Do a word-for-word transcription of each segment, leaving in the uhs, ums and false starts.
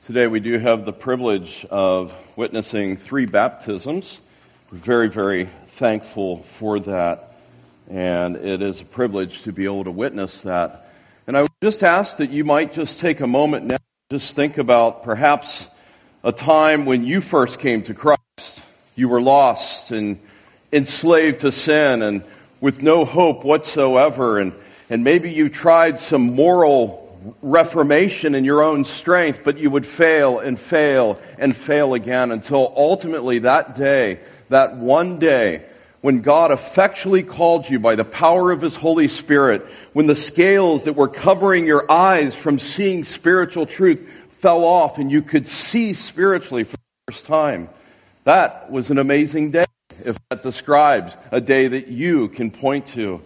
Today we do have the privilege of witnessing three baptisms. We're very, very thankful for that, and it is a privilege to be able to witness that. And I would just ask that you might just take a moment now, just think about perhaps a time when you first came to Christ. You were lost and enslaved to sin and with no hope whatsoever, and, and maybe you tried some moral reformation in your own strength, but you would fail and fail and fail again until ultimately that day, that one day, when God effectually called you by the power of His Holy Spirit, when the scales that were covering your eyes from seeing spiritual truth fell off and you could see spiritually for the first time. That was an amazing day, if that describes a day that you can point to.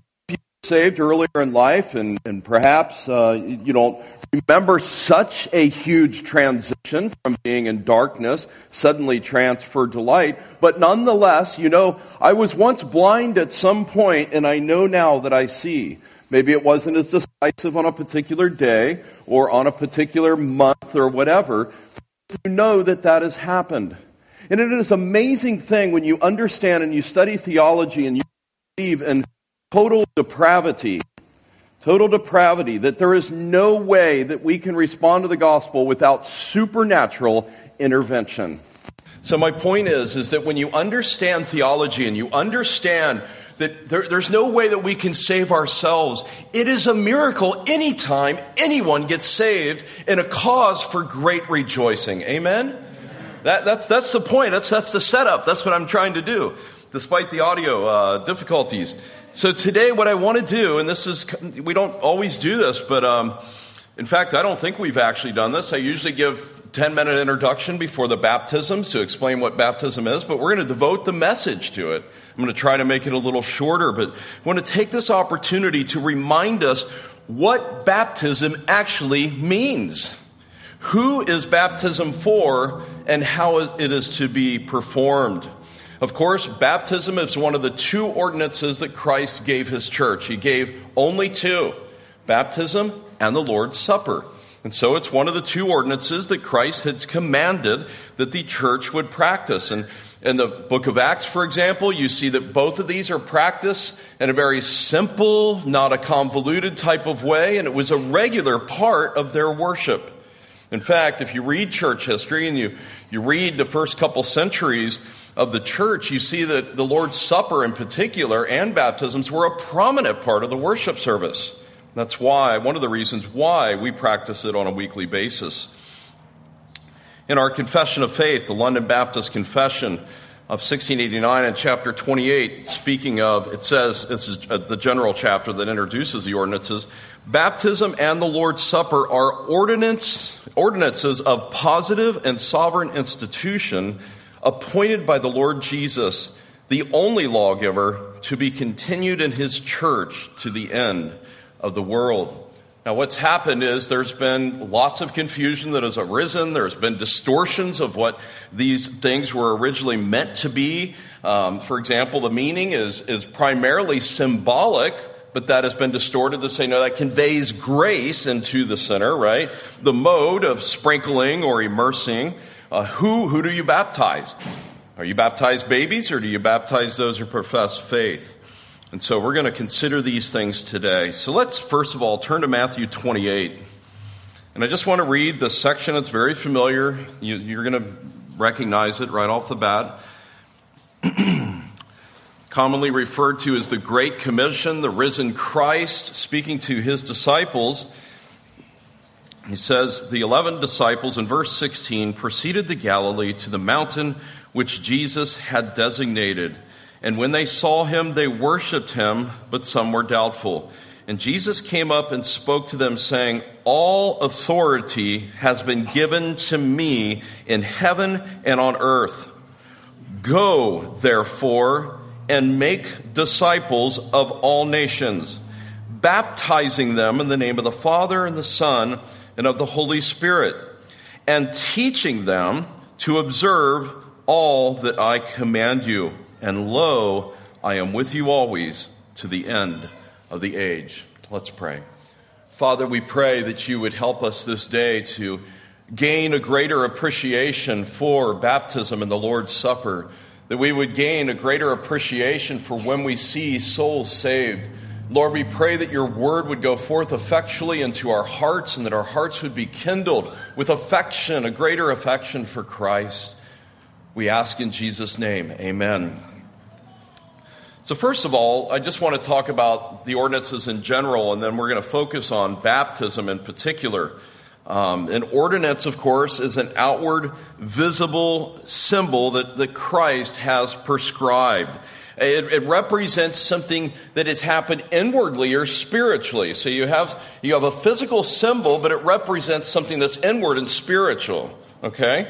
Saved earlier in life, and, and perhaps uh, you don't remember such a huge transition from being in darkness, suddenly transferred to light, but nonetheless, you know, I was once blind at some point, and I know now that I see. Maybe it wasn't as decisive on a particular day, or on a particular month, or whatever, but you know that that has happened. And it is an amazing thing when you understand and you study theology, and you believe in total depravity, total depravity, that there is no way that we can respond to the gospel without supernatural intervention. So my point is, is that when you understand theology and you understand that there, there's no way that we can save ourselves, it is a miracle anytime anyone gets saved and a cause for great rejoicing. Amen? Amen. That, that's, that's the point. That's, that's the setup. That's what I'm trying to do, despite the audio uh, difficulties. So today what I want to do, and this is, we don't always do this, but um, in fact, I don't think we've actually done this. I usually give ten-minute introduction before the baptisms to explain what baptism is, but we're going to devote the message to it. I'm going to try to make it a little shorter, but I want to take this opportunity to remind us what baptism actually means. Who is baptism for, and how it is to be performed? Of course, baptism is one of the two ordinances that Christ gave His church. He gave only two, baptism and the Lord's Supper. And so it's one of the two ordinances that Christ had commanded that the church would practice. And in the book of Acts, for example, you see that both of these are practiced in a very simple, not a convoluted type of way, and it was a regular part of their worship. In fact, if you read church history and you, you read the first couple centuries of the church, you see that the Lord's Supper in particular and baptisms were a prominent part of the worship service. That's why, one of the reasons why we practice it on a weekly basis. In our Confession of Faith, the London Baptist Confession of sixteen eighty-nine, in chapter twenty-eight, speaking of, it says, this is the general chapter that introduces the ordinances, baptism and the Lord's Supper are ordinance, ordinances of positive and sovereign institution appointed by the Lord Jesus, the only lawgiver, to be continued in His church to the end of the world. Now, what's happened is there's been lots of confusion that has arisen. There's been distortions of what these things were originally meant to be. Um, for example, the meaning is, is primarily symbolic, but that has been distorted to say, no, that conveys grace into the sinner, right? The mode of sprinkling or immersing. Uh, who, who do you baptize? Are you baptized babies, or do you baptize those who profess faith? And so we're going to consider these things today. So let's first of all turn to Matthew twenty-eight. And I just want to read the section that's very familiar. You, you're going to recognize it right off the bat. Commonly referred to as the Great Commission, the risen Christ speaking to His disciples. He says, the eleven disciples in verse sixteen proceeded to Galilee to the mountain which Jesus had designated. And when they saw Him, they worshipped Him, but some were doubtful. And Jesus came up and spoke to them, saying, all authority has been given to me in heaven and on earth. Go, therefore, and make disciples of all nations, baptizing them in the name of the Father and the Son and of the Holy Spirit, and teaching them to observe all that I command you. And lo, I am with you always to the end of the age. Let's pray. Father, we pray that you would help us this day to gain a greater appreciation for baptism and the Lord's Supper, that we would gain a greater appreciation for when we see souls saved. Lord, we pray that your word would go forth effectually into our hearts and that our hearts would be kindled with affection, a greater affection for Christ. We ask in Jesus' name, amen. So first of all, I just want to talk about the ordinances in general, and then we're going to focus on baptism in particular. Um, an ordinance, of course, is an outward, visible symbol that, that Christ has prescribed. It, it represents something that has happened inwardly or spiritually. So you have you have a physical symbol, but it represents something that's inward and spiritual. Okay?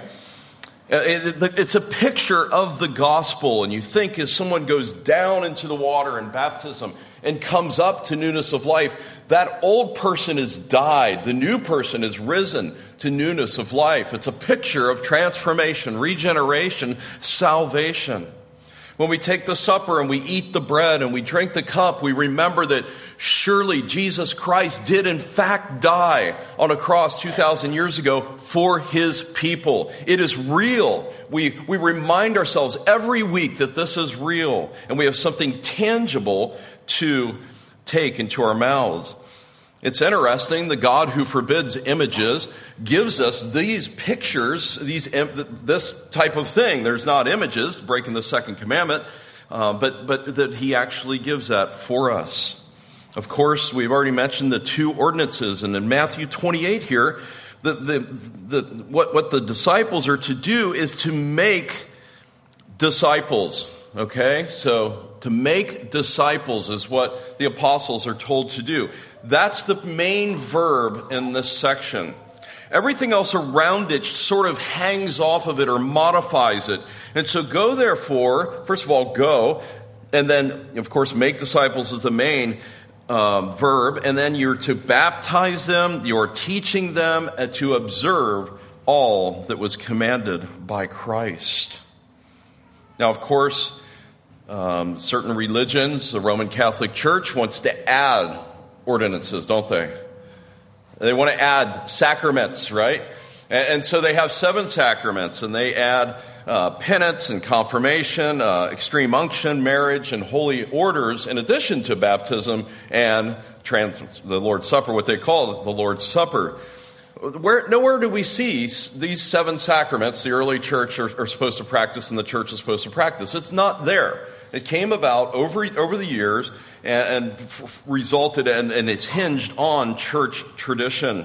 It's a picture of the gospel, and you think as someone goes down into the water in baptism and comes up to newness of life, that old person has died. The new person is risen to newness of life. It's a picture of transformation, regeneration, salvation. When we take the supper and we eat the bread and we drink the cup, we remember that surely Jesus Christ did in fact die on a cross two thousand years ago for his people. It is real. We, we remind ourselves every week that this is real, and we have something tangible to take into our mouths. It's interesting, the God who forbids images gives us these pictures, these this type of thing. There's not images, breaking the second commandment, uh, but, but that he actually gives that for us. Of course, we've already mentioned the two ordinances, and in Matthew twenty-eight here, the, the, the, what, what the disciples are to do is to make disciples, okay? So to make disciples is what the apostles are told to do. That's the main verb in this section. Everything else around it sort of hangs off of it or modifies it. And so go therefore, first of all, go, and then, of course, make disciples is the main um, verb, and then you're to baptize them, you're teaching them to observe all that was commanded by Christ. Now, of course, um, certain religions, the Roman Catholic Church wants to add ordinances, don't they? They want to add sacraments, right? And, and so they have seven sacraments, and they add uh, penance and confirmation, uh, extreme unction, marriage, and holy orders, in addition to baptism and trans- the Lord's Supper, what they call the Lord's Supper. Where, nowhere do we see these seven sacraments the early church are, are supposed to practice and the church is supposed to practice. It's not there. It came about over over the years and, and f- resulted in, and it's hinged on church tradition.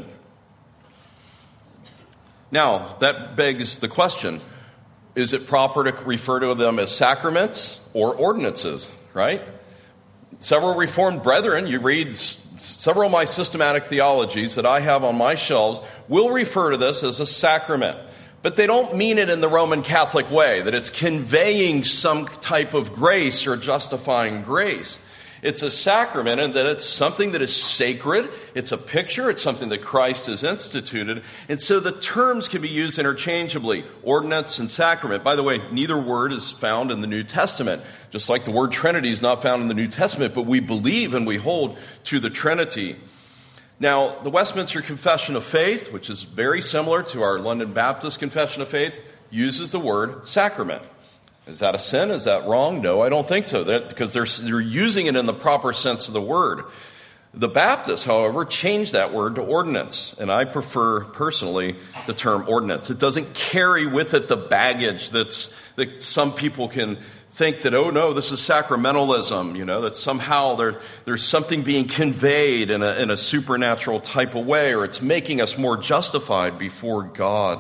Now, that begs the question, is it proper to refer to them as sacraments or ordinances, right? Several Reformed brethren, you read s- several of my systematic theologies that I have on my shelves, will refer to this as a sacrament. But they don't mean it in the Roman Catholic way, that it's conveying some type of grace or justifying grace. It's a sacrament and that it's something that is sacred. It's a picture. It's something that Christ has instituted. And so the terms can be used interchangeably, ordinance and sacrament. By the way, neither word is found in the New Testament, just like the word Trinity is not found in the New Testament, but we believe and we hold to the Trinity. Now, the Westminster Confession of Faith, which is very similar to our London Baptist Confession of Faith, uses the word sacrament. Is that a sin? Is that wrong? No, I don't think so, that, because they're, they're using it in the proper sense of the word. The Baptists, however, changed that word to ordinance, and I prefer, personally, the term ordinance. It doesn't carry with it the baggage that's, that some people can think that, oh no, this is sacramentalism, you know, that somehow there, there's something being conveyed in a, in a supernatural type of way, or it's making us more justified before God.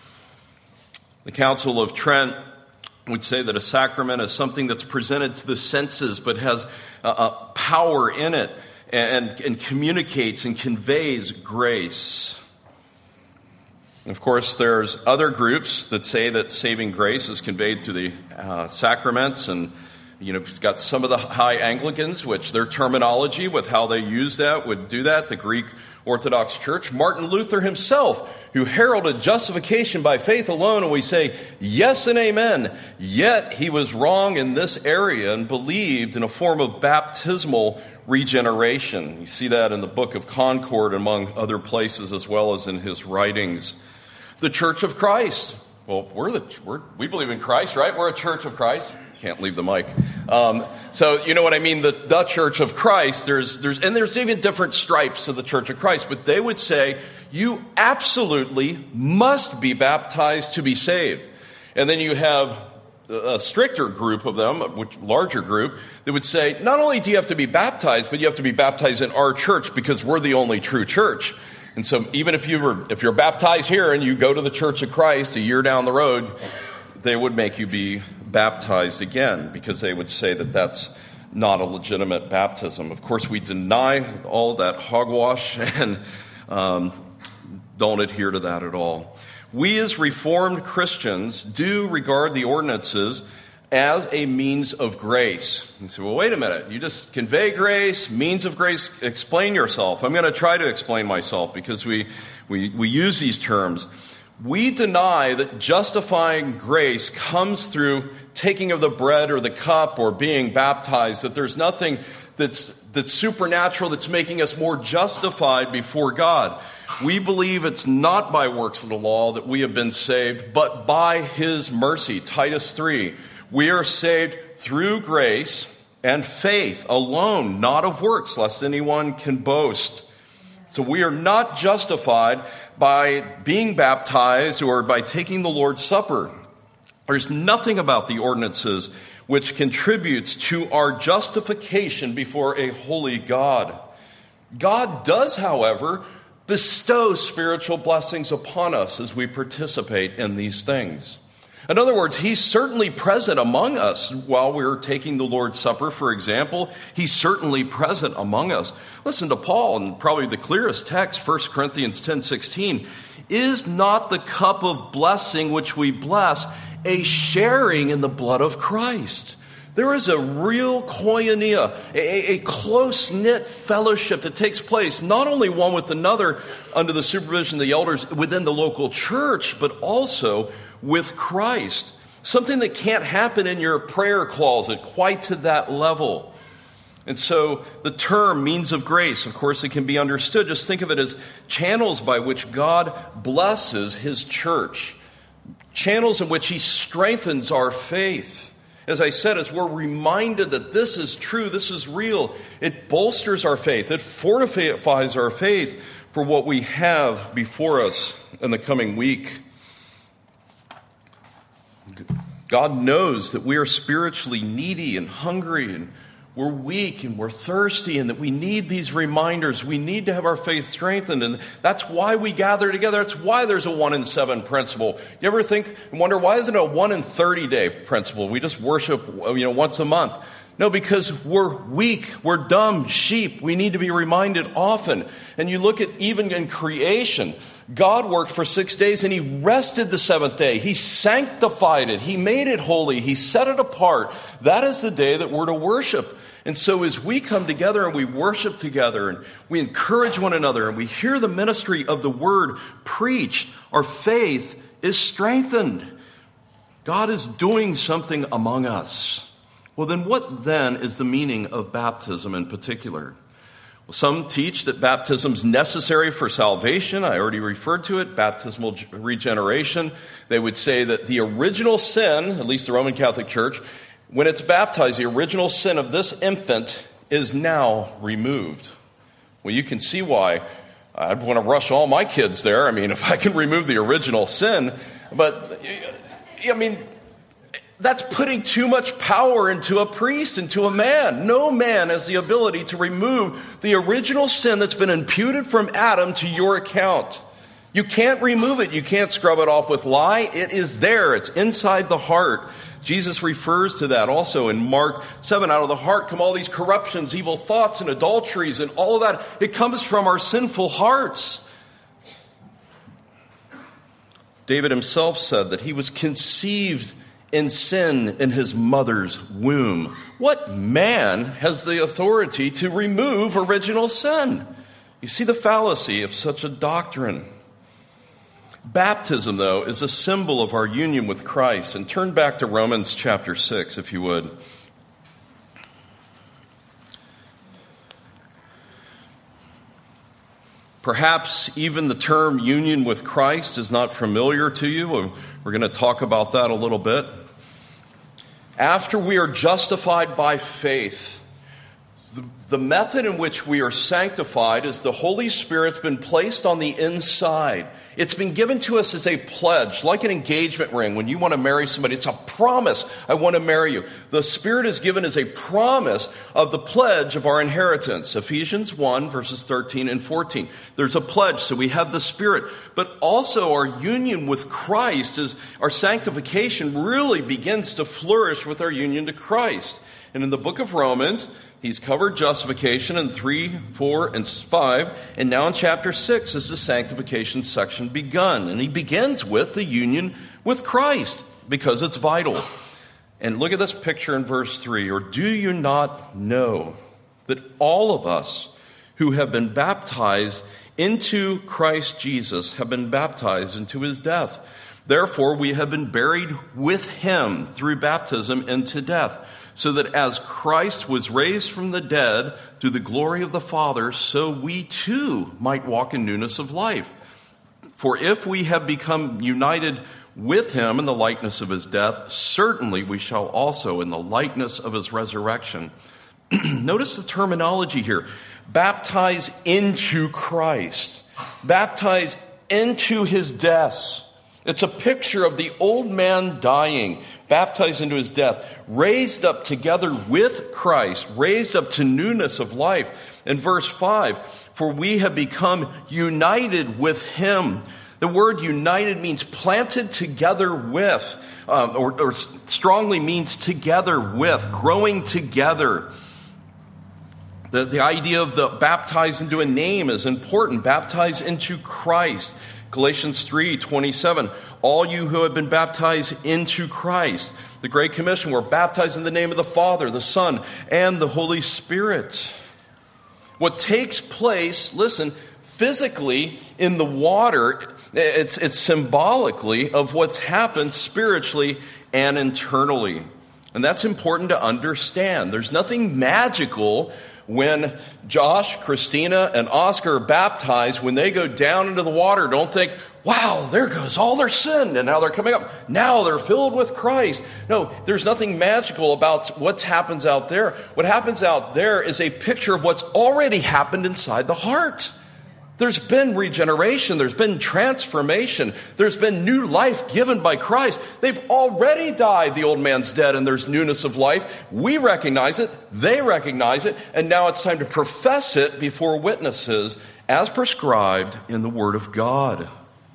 The Council of Trent would say that a sacrament is something that's presented to the senses but has a, a power in it and, and communicates and conveys grace. Of course, there's other groups that say that saving grace is conveyed through the uh, sacraments, and you know, it's got some of the high Anglicans, which their terminology with how they use that would do that. The Greek Orthodox Church, Martin Luther himself, who heralded justification by faith alone, and we say yes and amen. Yet he was wrong in this area and believed in a form of baptismal regeneration. You see that in the Book of Concord, among other places, as well as in his writings. the Church of Christ. Well, we're the we're, we believe in Christ, right? We're a Church of Christ. Can't leave the mic. Um, so you know what I mean? The the Church of Christ. There's there's and there's even different stripes of the Church of Christ. But they would say you absolutely must be baptized to be saved. And then you have a stricter group of them, a larger group, that would say not only do you have to be baptized, but you have to be baptized in our church because we're the only true church. And so even if you were if you're baptized here and you go to the Church of Christ a year down the road, they would make you be baptized again because they would say that that's not a legitimate baptism. Of course, we deny all that hogwash and um, don't adhere to that at all. We as Reformed Christians do regard the ordinances as a means of grace. You say, well, wait a minute. You just convey grace, means of grace. Explain yourself. I'm going to try to explain myself because we, we, we use these terms. We deny that justifying grace comes through taking of the bread or the cup or being baptized, that there's nothing that's, that's supernatural that's making us more justified before God. We believe it's not by works of the law that we have been saved, but by his mercy. Titus three. We are saved through grace and faith alone, not of works, lest anyone can boast. So we are not justified by being baptized or by taking the Lord's Supper. There's nothing about the ordinances which contributes to our justification before a holy God. God does, however, bestow spiritual blessings upon us as we participate in these things. In other words, he's certainly present among us while we're taking the Lord's Supper, for example. He's certainly present among us. Listen to Paul, and probably the clearest text, First Corinthians ten sixteen. Is not the cup of blessing which we bless a sharing in the blood of Christ? There is a real koinonia, a, a close-knit fellowship that takes place, not only one with another under the supervision of the elders within the local church, but also with Christ. Something that can't happen in your prayer closet quite to that level. And so the term means of grace, of course, it can be understood. Just think of it as channels by which God blesses his church. Channels in which he strengthens our faith. As I said, as we're reminded that this is true, this is real, it bolsters our faith. It fortifies our faith for what we have before us in the coming week. God knows that we are spiritually needy and hungry and we're weak and we're thirsty and that we need these reminders. We need to have our faith strengthened, and that's why we gather together. That's why there's a one in seven principle. You ever think and wonder, why isn't it a one in thirty day principle? We just worship, you know, once a month. No, because we're weak, we're dumb sheep. We need to be reminded often. And you look at even in creation, God worked for six days and he rested the seventh day. He sanctified it. He made it holy. He set it apart. That is the day that we're to worship. And so as we come together and we worship together and we encourage one another and we hear the ministry of the word preached, our faith is strengthened. God is doing something among us. Well, then what then is the meaning of baptism in particular? Well, some teach that baptism is necessary for salvation. I already referred to it, baptismal regeneration. They would say that the original sin, at least the Roman Catholic Church, when it's baptized, the original sin of this infant is now removed. Well, you can see why I'd want to rush all my kids there. I mean, if I can remove the original sin. But, I mean, that's putting too much power into a priest, into a man. No man has the ability to remove the original sin that's been imputed from Adam to your account. You can't remove it. You can't scrub it off with lye. It is there. It's inside the heart. Jesus refers to that also in Mark seven. Out of the heart come all these corruptions, evil thoughts, and adulteries, and all of that. It comes from our sinful hearts. David himself said that he was conceived in sin in his mother's womb. What man has the authority to remove original sin? You see the fallacy of such a doctrine. Baptism, though, is a symbol of our union with Christ. And turn back to Romans chapter six, if you would. Perhaps even the term union with Christ is not familiar to you. We're going to talk about that a little bit. After we are justified by faith, the, the method in which we are sanctified is the Holy Spirit's been placed on the inside. It's been given to us as a pledge, like an engagement ring. When you want to marry somebody, it's a promise. I want to marry you. The Spirit is given as a promise of the pledge of our inheritance. Ephesians one, verses thirteen and fourteen. There's a pledge, so we have the Spirit. But also our union with Christ, is our sanctification really begins to flourish with our union to Christ. And in the book of Romans, he's covered justification in three, four, and five. And now in chapter six is the sanctification section begun. And he begins with the union with Christ because it's vital. And look at this picture in verse three. Or do you not know that all of us who have been baptized into Christ Jesus have been baptized into his death? Therefore, we have been buried with him through baptism into death, so that as Christ was raised from the dead through the glory of the Father, so we too might walk in newness of life. For if we have become united with him in the likeness of his death, certainly we shall also in the likeness of his resurrection. Notice the terminology here. Baptize into Christ. Baptize into his death. It's a picture of the old man dying, baptized into his death, raised up together with Christ, raised up to newness of life. In verse five, for we have become united with him. The word united means planted together with, um, or, or strongly means together with, growing together. The, the idea of the baptized into a name is important. Baptized into Christ. Galatians three twenty-seven, all you who have been baptized into Christ. The Great Commission, we're baptized in the name of the Father, the Son, and the Holy Spirit. What takes place, listen, physically in the water, it's, it's symbolically of what's happened spiritually and internally. And that's important to understand. There's nothing magical when Josh, Christina, and Oscar are baptized. When they go down into the water, don't think, wow, there goes all their sin, and now they're coming up. Now they're filled with Christ. No, there's nothing magical about what happens out there. What happens out there is a picture of what's already happened inside the heart. There's been regeneration. There's been transformation. There's been new life given by Christ. They've already died. The old man's dead and there's newness of life. We recognize it. They recognize it. And now it's time to profess it before witnesses as prescribed in the Word of God.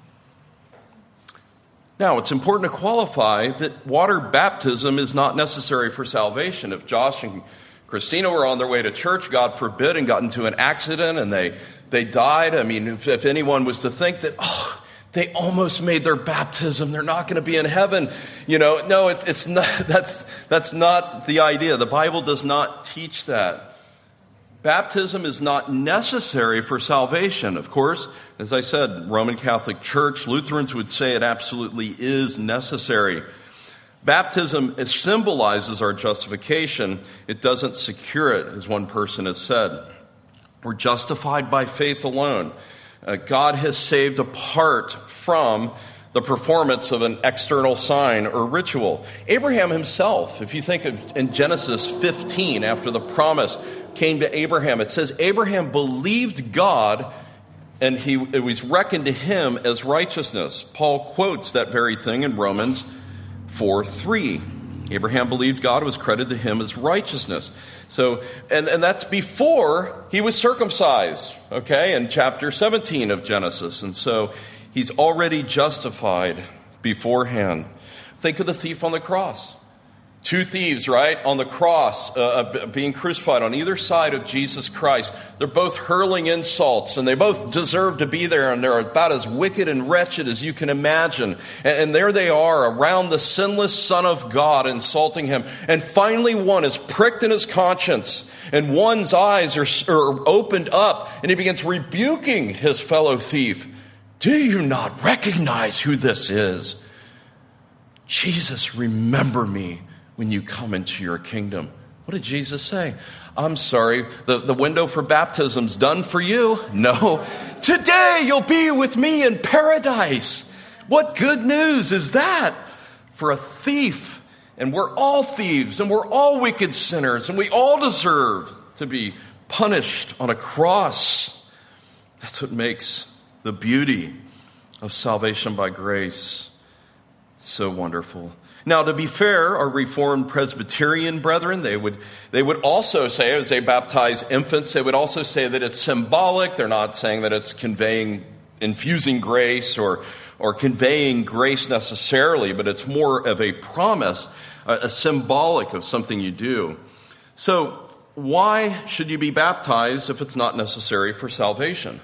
Now, it's important to qualify that water baptism is not necessary for salvation. If Josh and Christina were on their way to church, God forbid, and got into an accident and they They died. I mean, if, if anyone was to think that, oh, they almost made their baptism, they're not going to be in heaven. You know, no, it's, it's not, that's, that's not the idea. The Bible does not teach that. Baptism is not necessary for salvation. Of course, as I said, Roman Catholic Church, Lutherans would say it absolutely is necessary. Baptism symbolizes our justification. It doesn't secure it, as one person has said. We're justified by faith alone. Uh, God has saved apart from the performance of an external sign or ritual. Abraham himself, if you think of in Genesis fifteen, after the promise came to Abraham, it says Abraham believed God and he, it was reckoned to him as righteousness. Paul quotes that very thing in Romans four three. Abraham believed God, was credited to him as righteousness. So, and, and that's before he was circumcised, okay, in chapter seventeen of Genesis. And so he's already justified beforehand. Think of the thief on the cross. Two thieves, right, on the cross, uh, being crucified on either side of Jesus Christ. They're both hurling insults, and they both deserve to be there, and they're about as wicked and wretched as you can imagine. And, and there they are around the sinless Son of God, insulting him. And finally one is pricked in his conscience, and one's eyes are, are opened up, and he begins rebuking his fellow thief. Do you not recognize who this is? Jesus, remember me when you come into your kingdom. What did Jesus say? I'm sorry, the, the window for baptism's done for you? No. Today you'll be with me in paradise. What good news is that for a thief? And we're all thieves, and we're all wicked sinners, and we all deserve to be punished on a cross. That's what makes the beauty of salvation by grace so wonderful. Now, to be fair, our Reformed Presbyterian brethren, they would they would also say, as they baptize infants, they would also say that it's symbolic. They're not saying that it's conveying, infusing grace or, or conveying grace necessarily, but it's more of a promise, a, a symbolic of something you do. So, why should you be baptized if it's not necessary for salvation?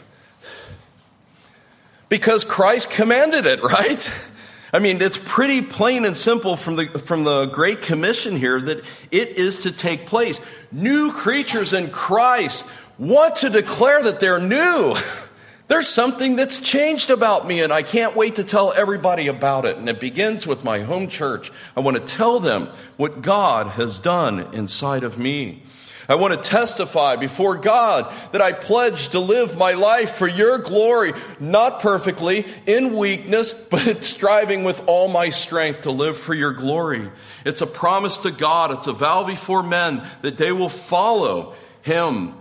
Because Christ commanded it, right? I mean, it's pretty plain and simple from the from the Great Commission here that it is to take place. New creatures in Christ want to declare that they're new. There's something that's changed about me, and I can't wait to tell everybody about it. And it begins with my home church. I want to tell them what God has done inside of me. I want to testify before God that I pledge to live my life for your glory, not perfectly, in weakness, but striving with all my strength to live for your glory. It's a promise to God. It's a vow before men that they will follow him.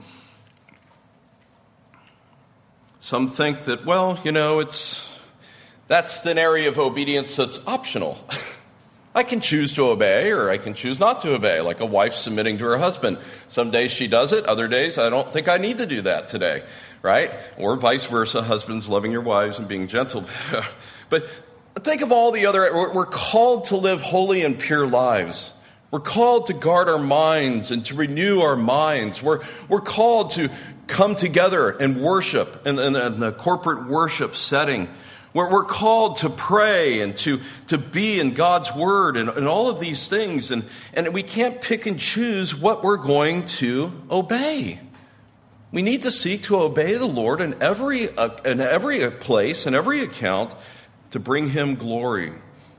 Some think that, well, you know, it's that's an area of obedience that's optional. I can choose to obey or I can choose not to obey, like a wife submitting to her husband. Some days she does it, other days I don't think I need to do that today, right? Or vice versa, husbands loving your wives and being gentle. But think of all the other, we're called to live holy and pure lives. We're called to guard our minds and to renew our minds. We're, we're called to come together and worship in, in, in the corporate worship setting. We're, we're called to pray and to, to be in God's word and, and all of these things. And, and we can't pick and choose what we're going to obey. We need to seek to obey the Lord in every, uh, in every place, in every account, to bring him glory.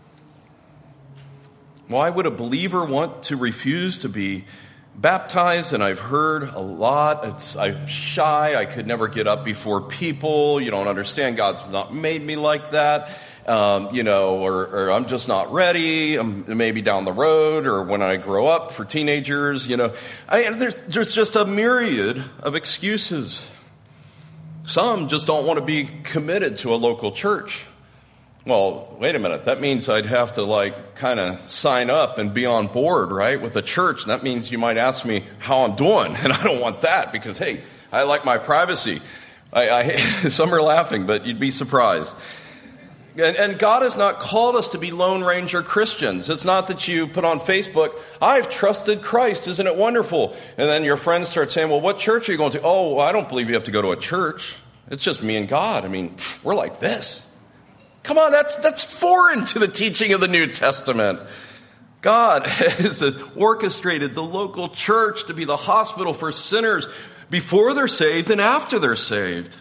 Why would a believer want to refuse to be baptized? And I've heard a lot. It's, I'm shy. I could never get up before people. You don't understand. God's not made me like that. Um, you know, or, or I'm just not ready. I'm maybe down the road or when I grow up for teenagers, you know. I, there's, there's just a myriad of excuses. Some just don't want to be committed to a local church. Well, wait a minute. That means I'd have to like kind of sign up and be on board, right, with a church. And that means you might ask me how I'm doing. And I don't want that because, hey, I like my privacy. I, I some are laughing, but you'd be surprised. And, and God has not called us to be Lone Ranger Christians. It's not that you put on Facebook, I've trusted Christ. Isn't it wonderful? And then your friends start saying, well, what church are you going to? Oh, well, I don't believe you have to go to a church. It's just me and God. I mean, we're like this. Come on, that's that's foreign to the teaching of the New Testament. God has orchestrated the local church to be the hospital for sinners before they're saved and after they're saved.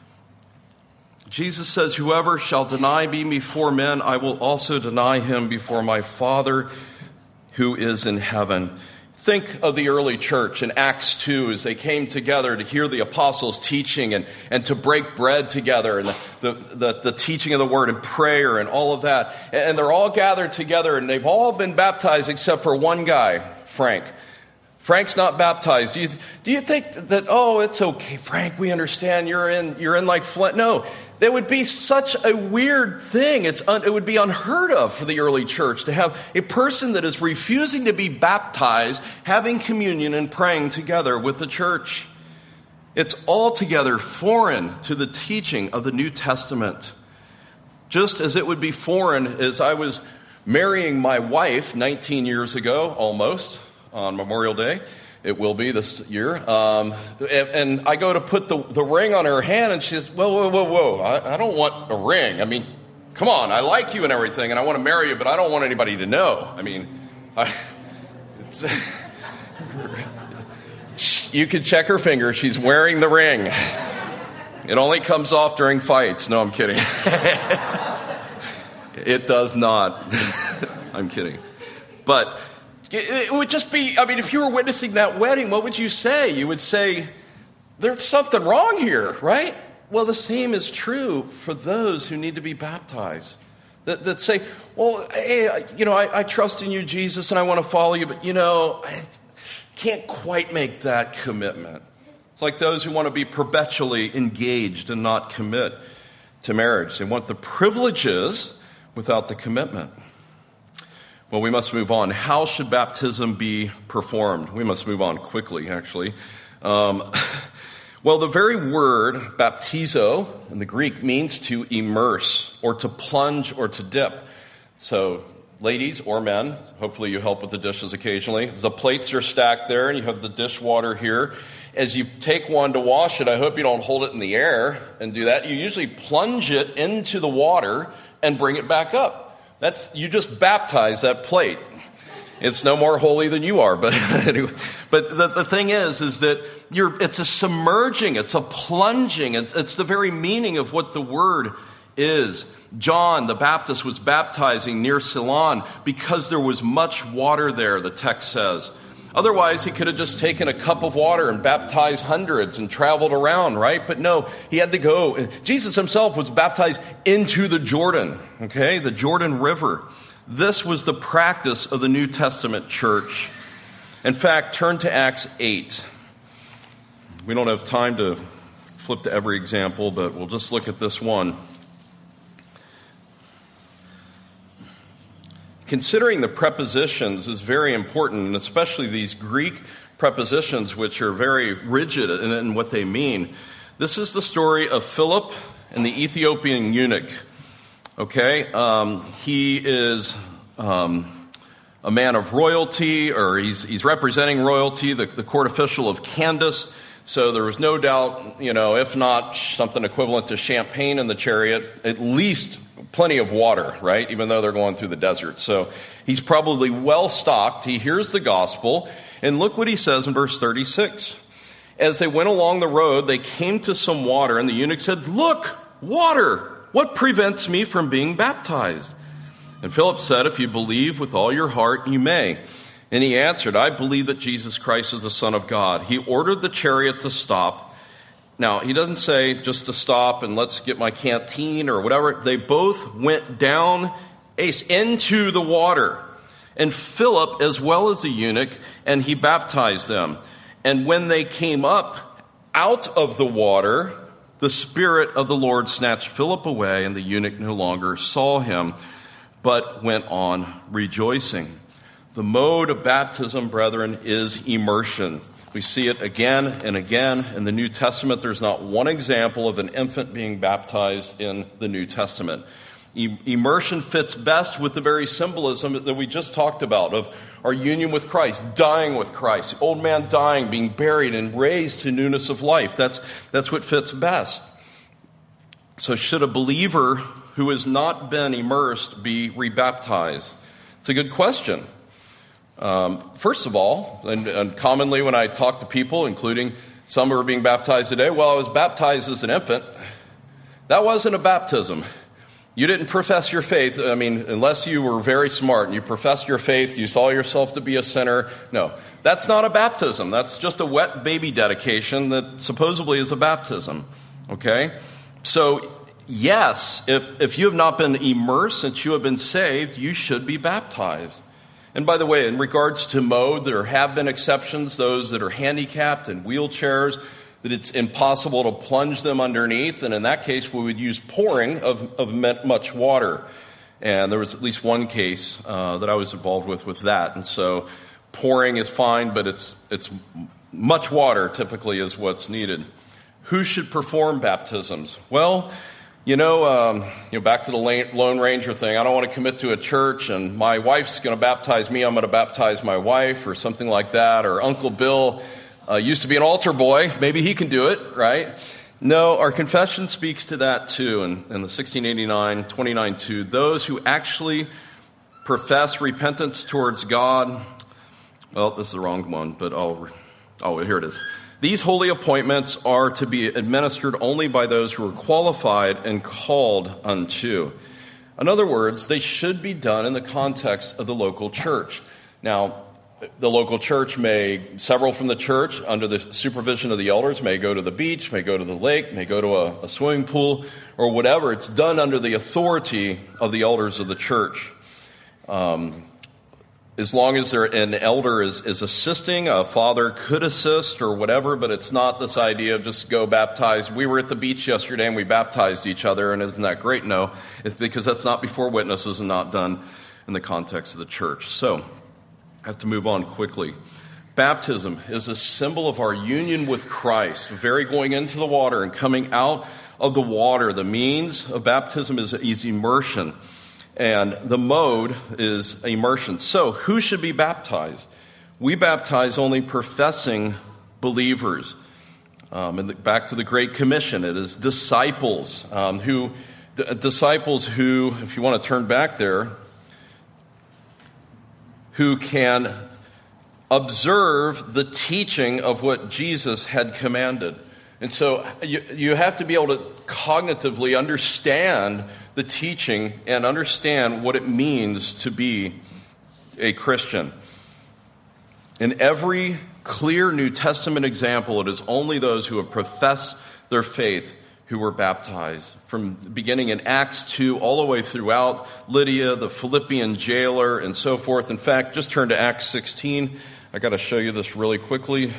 Jesus says, whoever shall deny me before men, I will also deny him before my Father who is in heaven. Think of the early church in Acts two as they came together to hear the apostles' teaching and, and to break bread together and the, the, the, the teaching of the word and prayer and all of that. And they're all gathered together and they've all been baptized except for one guy, Frank. Frank's not baptized. Do you, do you think that, oh, it's okay, Frank, we understand you're in, you're in like Flint? No, that would be such a weird thing. It's un, it would be unheard of for the early church to have a person that is refusing to be baptized, having communion and praying together with the church. It's altogether foreign to the teaching of the New Testament. Just as it would be foreign as I was marrying my wife nineteen years ago, almost, on Memorial Day. It will be this year. Um, and, and I go to put the, the ring on her hand, and she says, whoa, whoa, whoa, whoa, I, I don't want a ring. I mean, come on, I like you and everything, and I want to marry you, but I don't want anybody to know. I mean, I, it's, you could check her finger. She's wearing the ring. It only comes off during fights. No, I'm kidding. It does not. I'm kidding. But It would just be, I mean, if you were witnessing that wedding, what would you say? You would say, there's something wrong here, right? Well, the same is true for those who need to be baptized. That, that say, well, hey, you know, I, I trust in you, Jesus, and I want to follow you, but, you know, I can't quite make that commitment. It's like those who want to be perpetually engaged and not commit to marriage. They want the privileges without the commitment. Well, we must move on. How should baptism be performed? We must move on quickly, actually. Um, well, the very word baptizo in the Greek means to immerse or to plunge or to dip. So, ladies or men, hopefully you help with the dishes occasionally. The plates are stacked there and you have the dishwater here. As you take one to wash it, I hope you don't hold it in the air and do that. You usually plunge it into the water and bring it back up. That's, you just baptize that plate. It's no more holy than you are. But anyway, but the, the thing is, is that you're, it's a submerging, it's a plunging. It's, it's the very meaning of what the word is. John the Baptist was baptizing near Siloam because there was much water there, the text says. Otherwise, he could have just taken a cup of water and baptized hundreds and traveled around, right? But no, he had to go. Jesus himself was baptized into the Jordan, okay, the Jordan River. This was the practice of the New Testament church. In fact, turn to Acts eight. We don't have time to flip to every example, but we'll just look at this one. Considering the prepositions is very important, and especially these Greek prepositions, which are very rigid in, in what they mean. This is the story of Philip and the Ethiopian eunuch. Okay, um, he is um, a man of royalty, or he's he's representing royalty, the, the court official of Candace. So there was no doubt, you know, if not something equivalent to champagne in the chariot, at least plenty of water, right? Even though they're going through the desert. So he's probably well stocked. He hears the gospel. And look what he says in verse thirty-six. As they went along the road, they came to some water, and the eunuch said, "Look, water! What prevents me from being baptized?" And Philip said, "If you believe with all your heart, you may." And he answered, "I believe that Jesus Christ is the Son of God." He ordered the chariot to stop. Now, he doesn't say just to stop and let's get my canteen or whatever. They both went down ace into the water. And Philip, as well as the eunuch, and he baptized them. And when they came up out of the water, the Spirit of the Lord snatched Philip away, and the eunuch no longer saw him, but went on rejoicing. The mode of baptism, brethren, is immersion. We see it again and again in the New Testament. There's not one example of an infant being baptized in the New Testament. E- immersion fits best with the very symbolism that we just talked about of our union with Christ, dying with Christ, the old man dying, being buried, and raised to newness of life. That's, that's what fits best. So should a believer who has not been immersed be rebaptized? It's a good question. Um, first of all, and, and commonly when I talk to people, including some who are being baptized today, well, I was baptized as an infant. That wasn't a baptism. You didn't profess your faith. I mean, unless you were very smart and you professed your faith, you saw yourself to be a sinner. No, that's not a baptism. That's just a wet baby dedication that supposedly is a baptism. Okay? So, yes, if, if you have not been immersed since you have been saved, you should be baptized. And by the way, in regards to mode, there have been exceptions, those that are handicapped and wheelchairs, that it's impossible to plunge them underneath. And in that case, we would use pouring of, of much water. And there was at least one case uh, that I was involved with with that. And so pouring is fine, but it's it's much water typically is what's needed. Who should perform baptisms? Well, You know, um, you know, back to the Lone Ranger thing. I don't want to commit to a church, and my wife's going to baptize me. I'm going to baptize my wife, or something like that. Or Uncle Bill uh, used to be an altar boy. Maybe he can do it, right? No, our confession speaks to that too. In, in the sixteen eighty-nine twenty-nine two, those who actually profess repentance towards God. Well, this is the wrong one, but I'll. Oh, here it is. These holy appointments are to be administered only by those who are qualified and called unto. In other words, they should be done in the context of the local church. Now, the local church may, several from the church, under the supervision of the elders, may go to the beach, may go to the lake, may go to a, a swimming pool, or whatever. It's done under the authority of the elders of the church. Um, as long as there, an elder is, is assisting, a father could assist or whatever, but it's not this idea of just go baptize. We were at the beach yesterday and we baptized each other, and isn't that great? No, it's because that's not before witnesses and not done in the context of the church. So, I have to move on quickly. Baptism is a symbol of our union with Christ, very going into the water and coming out of the water. The means of baptism is, is immersion, and the mode is immersion. So, who should be baptized? We baptize only professing believers. Um, and the, back to the Great Commission, it is disciples um, who, d- disciples who, if you want to turn back there, who can observe the teaching of what Jesus had commanded. And so you, you have to be able to cognitively understand the teaching and understand what it means to be a Christian. In every clear New Testament example, it is only those who have professed their faith who were baptized. From beginning in Acts two all the way throughout, Lydia, the Philippian jailer, and so forth. In fact, just turn to Acts sixteen. I got to show you this really quickly.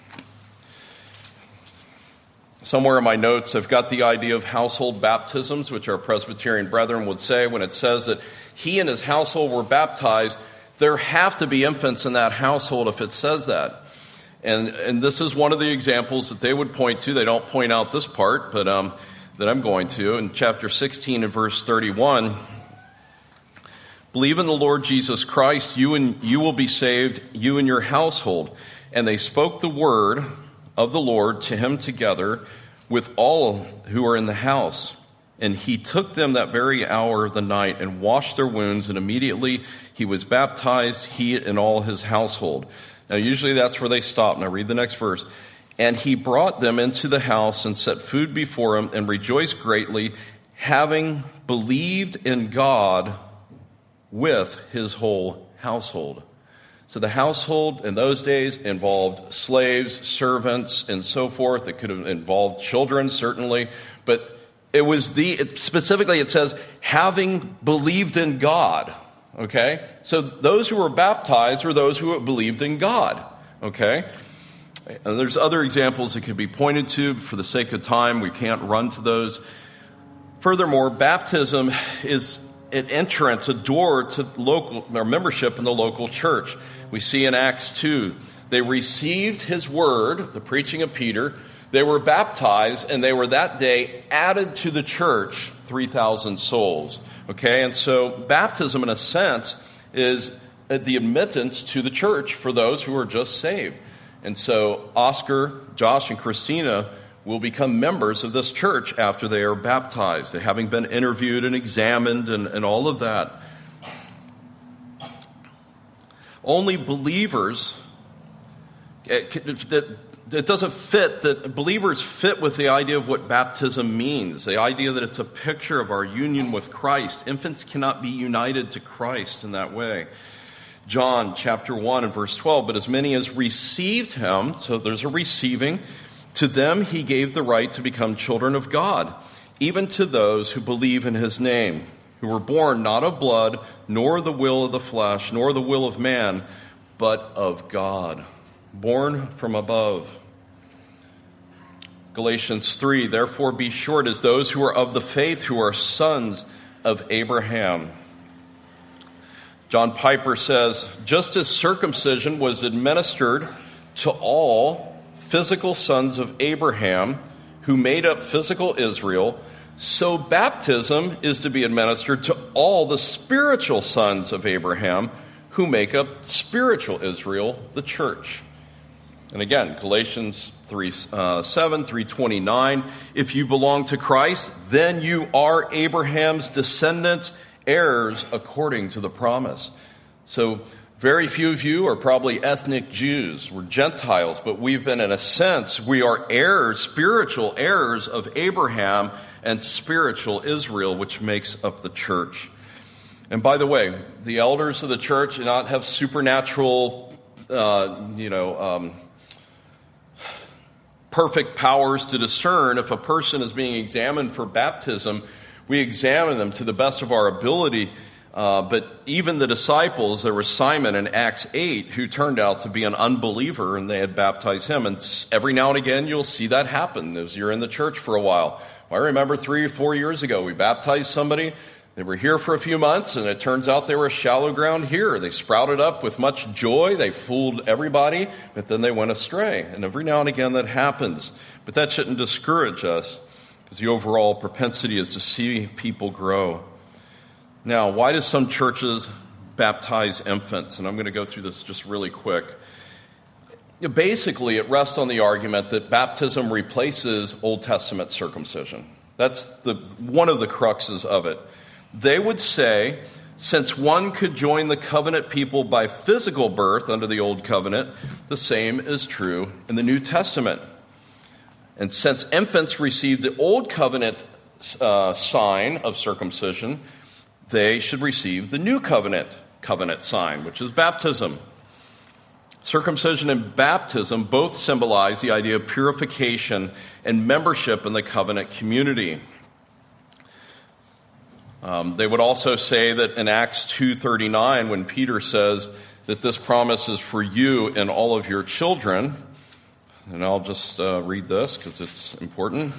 Somewhere in my notes, I've got the idea of household baptisms, which our Presbyterian brethren would say when it says that he and his household were baptized. There have to be infants in that household if it says that. And and this is one of the examples that they would point to. They don't point out this part, but um, that I'm going to. In chapter sixteen and verse thirty-one, believe in the Lord Jesus Christ, you and you will be saved, you and your household. And they spoke the word of the Lord to him together with all who are in the house. And he took them that very hour of the night and washed their wounds, and immediately he was baptized, he and all his household. Now, usually that's where they stop. Now, read the next verse. And he brought them into the house and set food before him and rejoiced greatly, having believed in God with his whole household. So the household in those days involved slaves, servants, and so forth. It could have involved children, certainly. But it was the, it, specifically it says, having believed in God. Okay? So those who were baptized were those who believed in God. Okay? And there's other examples that could be pointed to. For the sake of time, we can't run to those. Furthermore, baptism is an entrance, a door to local or membership in the local church. We see in Acts two, they received his word, the preaching of Peter. They were baptized, and they were that day added to the church, three thousand souls. Okay, and so baptism, in a sense, is the admittance to the church for those who are just saved. And so Oscar, Josh, and Christina will become members of this church after they are baptized, having been interviewed and examined and, and all of that. Only believers, that it doesn't fit, that believers fit with the idea of what baptism means, the idea that it's a picture of our union with Christ. Infants cannot be united to Christ in that way. John chapter one and verse twelve, but as many as received him, so there's a receiving, to them he gave the right to become children of God, even to those who believe in his name, who were born not of blood, nor the will of the flesh, nor the will of man, but of God, born from above. Galatians three, therefore be sure it is those who are of the faith who are sons of Abraham. John Piper says, just as circumcision was administered to all physical sons of Abraham who made up physical Israel, so baptism is to be administered to all the spiritual sons of Abraham who make up spiritual Israel, the church. And again, Galatians three uh, seven, three twenty-nine, if you belong to Christ, then you are Abraham's descendants, heirs according to the promise. So very few of you are probably ethnic Jews. We're Gentiles, but we've been, in a sense, we are heirs, spiritual heirs of Abraham and spiritual Israel, which makes up the church. And by the way, the elders of the church do not have supernatural uh, you know, um, perfect powers to discern. If a person is being examined for baptism, we examine them to the best of our ability. Uh, but even the disciples, there was Simon in Acts eight who turned out to be an unbeliever, and they had baptized him. And every now and again, you'll see that happen as you're in the church for a while. I remember three or four years ago, we baptized somebody. They were here for a few months, and it turns out they were a shallow ground here. They sprouted up with much joy. They fooled everybody, but then they went astray. And every now and again, that happens. But that shouldn't discourage us, because the overall propensity is to see people grow. Now, why do some churches baptize infants? And I'm going to go through this just really quick. Basically, it rests on the argument that baptism replaces Old Testament circumcision. That's the one of the cruxes of it. They would say, since one could join the covenant people by physical birth under the Old Covenant, the same is true in the New Testament. And since infants received the Old Covenant uh, sign of circumcision, they should receive the New Covenant covenant sign, which is baptism. Circumcision and baptism both symbolize the idea of purification and membership in the covenant community. Um, they would also say that in Acts two thirty-nine, when Peter says that this promise is for you and all of your children, and I'll just uh, read this because it's important.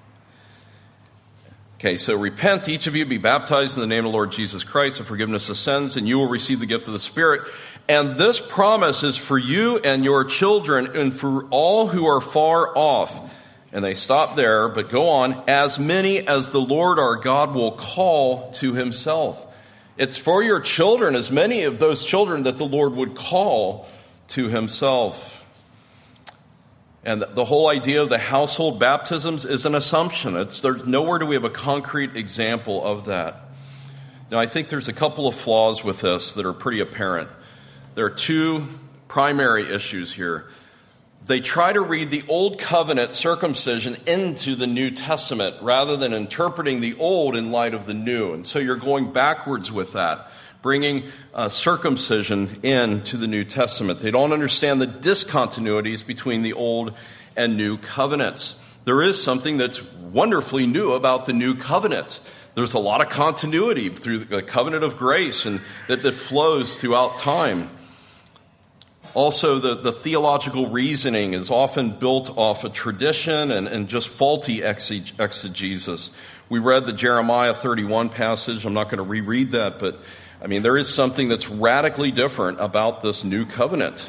Okay, so repent, each of you, be baptized in the name of the Lord Jesus Christ for forgiveness of sins, and you will receive the gift of the Spirit. And this promise is for you and your children and for all who are far off. And they stop there, but go on. As many as the Lord our God will call to himself. It's for your children, as many of those children that the Lord would call to himself. And the whole idea of the household baptisms is an assumption. It's there's nowhere do we have a concrete example of that. Now, I think there's a couple of flaws with this that are pretty apparent. There are two primary issues here. They try to read the Old Covenant circumcision into the New Testament rather than interpreting the Old in light of the New. And so you're going backwards with that, bringing uh, circumcision into the New Testament. They don't understand the discontinuities between the Old and New Covenants. There is something that's wonderfully new about the New Covenant. There's a lot of continuity through the covenant of grace and that, that flows throughout time. Also, the, the theological reasoning is often built off a tradition and, and just faulty exegesis. We read the Jeremiah thirty-one passage. I'm not going to reread that, but I mean, there is something that's radically different about this new covenant.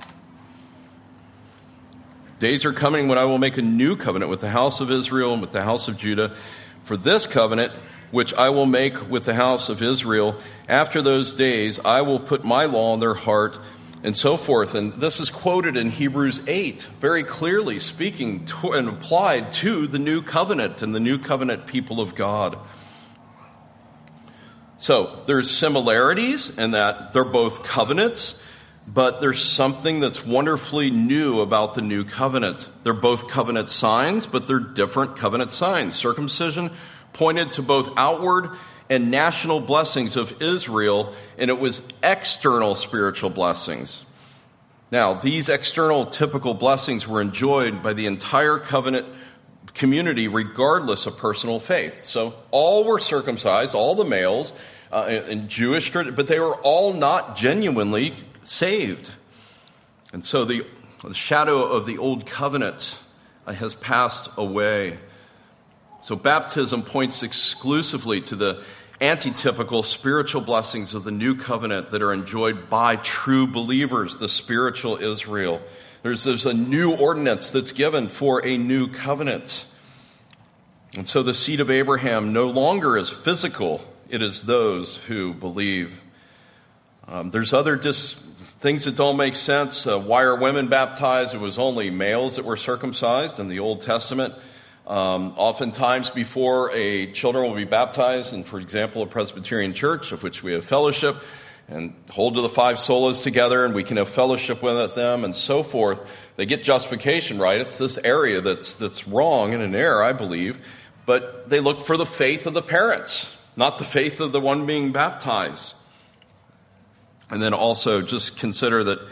Days are coming when I will make a new covenant with the house of Israel and with the house of Judah. For this covenant, which I will make with the house of Israel, after those days I will put my law in their heart, and so forth. And this is quoted in Hebrews eight, very clearly speaking to, and applied to the new covenant and the new covenant people of God. So there's similarities in that they're both covenants, but there's something that's wonderfully new about the new covenant. They're both covenant signs, but they're different covenant signs. Circumcision pointed to both outward and national blessings of Israel, and it was external spiritual blessings. Now, these external typical blessings were enjoyed by the entire covenant community regardless of personal faith. So all were circumcised, all the males uh, in Jewish, but they were all not genuinely saved. And so the, the shadow of the old covenant uh, has passed away. So baptism points exclusively to the antitypical spiritual blessings of the new covenant that are enjoyed by true believers, the spiritual Israel. There's, there's a new ordinance that's given for a new covenant. And so the seed of Abraham no longer is physical. It is those who believe. Um, there's other dis- things that don't make sense. Uh, why are women baptized? It was only males that were circumcised in the Old Testament. Um, oftentimes before a children will be baptized, and for example, a Presbyterian church of which we have fellowship, and hold to the five solas together, and we can have fellowship with them, and so forth. They get justification right. It's this area that's that's wrong and an error, I believe. But they look for the faith of the parents, not the faith of the one being baptized. And then also just consider that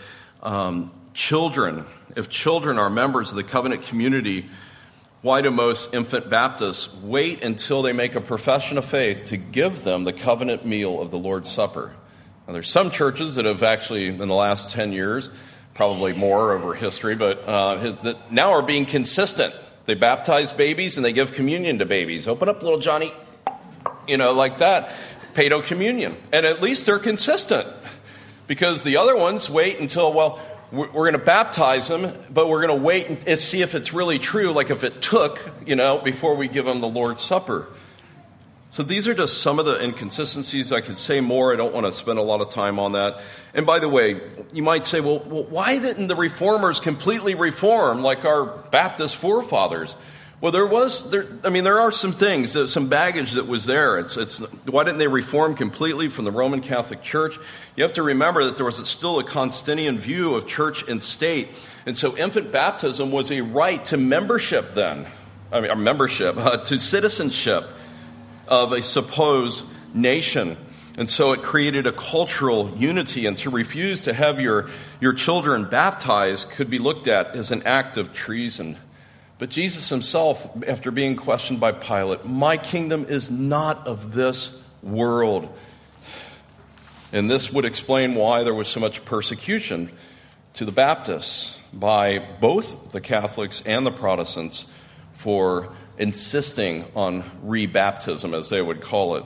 Um, children, if children are members of the covenant community, why do most infant Baptists wait until they make a profession of faith to give them the covenant meal of the Lord's Supper? Now, there's some churches that have actually, in the last ten years, probably more over history, but uh, that now are being consistent. They baptize babies and they give communion to babies. Open up, little Johnny, you know, like that. Pedo communion. And at least they're consistent. Because the other ones wait until, well, we're going to baptize them, but we're going to wait and see if it's really true, like if it took, you know, before we give them the Lord's Supper. So these are just some of the inconsistencies. I could say more. I don't want to spend a lot of time on that. And by the way, you might say, well, well why didn't the reformers completely reform like our Baptist forefathers? Well, there was, there, I mean, there are some things, some baggage that was there. It's, it's, why didn't they reform completely from the Roman Catholic Church? You have to remember that there was still a Constantinian view of church and state. And so infant baptism was a right to membership then, I mean, membership, uh, to citizenship of a supposed nation. And so it created a cultural unity, and to refuse to have your, your children baptized could be looked at as an act of treason. But Jesus himself, after being questioned by Pilate, my kingdom is not of this world. And this would explain why there was so much persecution to the Baptists by both the Catholics and the Protestants for insisting on rebaptism, as they would call it.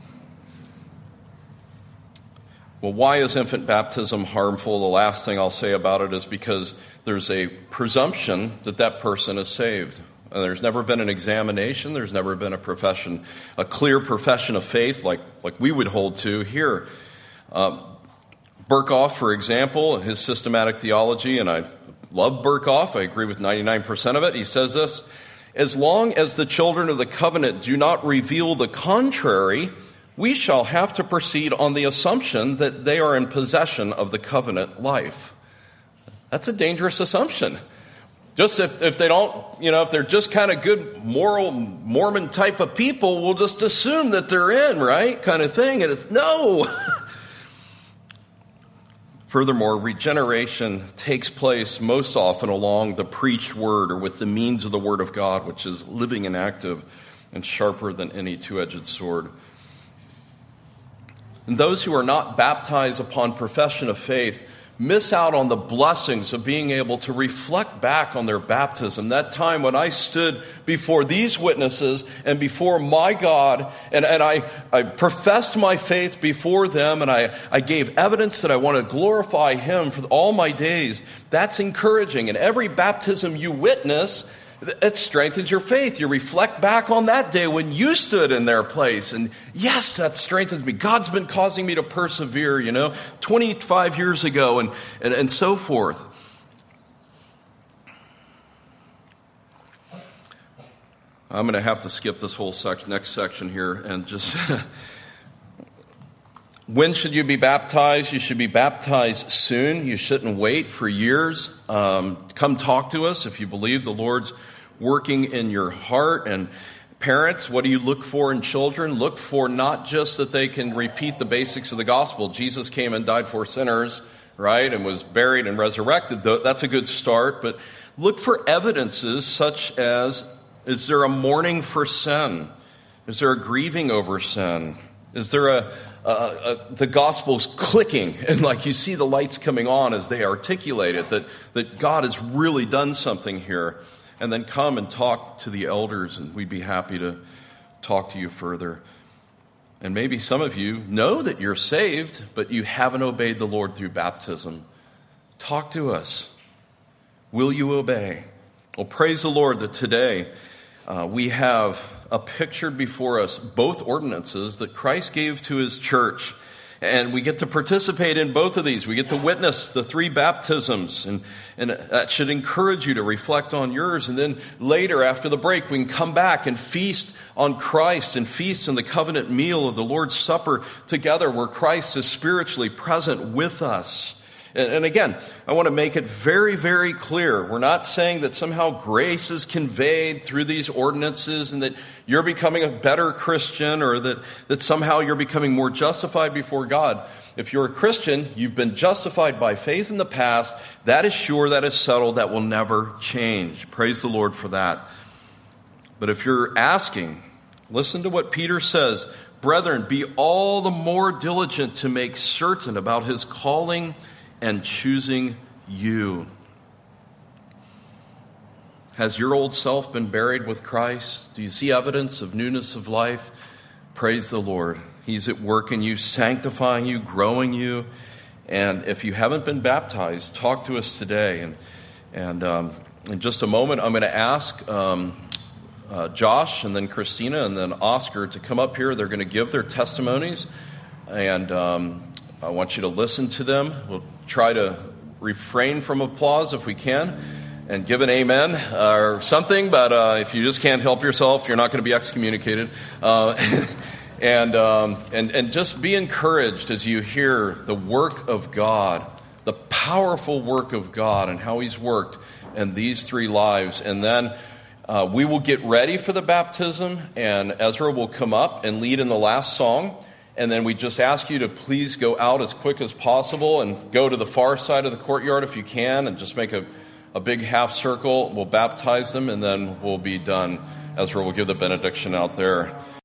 Well, why is infant baptism harmful? The last thing I'll say about it is because there's a presumption that that person is saved. And there's never been an examination. There's never been a profession, a clear profession of faith like, like we would hold to here. Uh, Berkhoff, for example, his systematic theology, and I love Berkhoff. I agree with ninety-nine percent of it. He says this: as long as the children of the covenant do not reveal the contrary, we shall have to proceed on the assumption that they are in possession of the covenant life. That's a dangerous assumption. Just if, if they don't, you know, if they're just kind of good moral Mormon type of people, we'll just assume that they're in, right? Kind of thing. And it's no. Furthermore, regeneration takes place most often along the preached word or with the means of the word of God, which is living and active and sharper than any two-edged sword. And those who are not baptized upon profession of faith miss out on the blessings of being able to reflect back on their baptism, that time when I stood before these witnesses and before my God, and, and I, I professed my faith before them, and I, I gave evidence that I want to glorify Him for all my days. That's encouraging. And every baptism you witness, it strengthens your faith. You reflect back on that day when you stood in their place. And yes, that strengthens me. God's been causing me to persevere, you know, twenty-five years ago and, and, and so forth. I'm going to have to skip this whole sec- next section here and just... When should you be baptized? You should be baptized soon. You shouldn't wait for years. Um, come talk to us if you believe the Lord's working in your heart. And parents, what do you look for in children? Look for not just that they can repeat the basics of the gospel. Jesus came and died for sinners, right, and was buried and resurrected. That's a good start. But look for evidences such as, is there a mourning for sin? Is there a grieving over sin? Is there a Uh, uh, the gospel's clicking, and like you see the lights coming on as they articulate it, that, that God has really done something here. And then come and talk to the elders, and we'd be happy to talk to you further. And maybe some of you know that you're saved, but you haven't obeyed the Lord through baptism. Talk to us. Will you obey? Well, praise the Lord that today uh, we have a picture before us, both ordinances that Christ gave to His church. And we get to participate in both of these. We get to witness the three baptisms. And, and that should encourage you to reflect on yours. And then later, after the break, we can come back and feast on Christ and feast in the covenant meal of the Lord's Supper together, where Christ is spiritually present with us. And, and again, I want to make it very, very clear. We're not saying that somehow grace is conveyed through these ordinances and that you're becoming a better Christian or that, that somehow you're becoming more justified before God. If you're a Christian, you've been justified by faith in the past. That is sure, that is settled, that will never change. Praise the Lord for that. But if you're asking, listen to what Peter says. Brethren, be all the more diligent to make certain about his calling and choosing you. Has your old self been buried with Christ? Do you see evidence of newness of life? Praise the Lord. He's at work in you, sanctifying you, growing you. And if you haven't been baptized, talk to us today. And, and um, in just a moment, I'm going to ask Um, Uh, Josh and then Christina and then Oscar to come up here. They're going to give their testimonies, and um, I want you to listen to them. We'll try to refrain from applause if we can and give an amen or something, but uh, if you just can't help yourself, you're not going to be excommunicated. Uh, and, um, and, and just be encouraged as you hear the work of God, the powerful work of God and how he's worked in these three lives. And then Uh, we will get ready for the baptism, and Ezra will come up and lead in the last song. And then we just ask you to please go out as quick as possible and go to the far side of the courtyard if you can, and just make a, a big half circle. We'll baptize them, and then we'll be done. Ezra will give the benediction out there.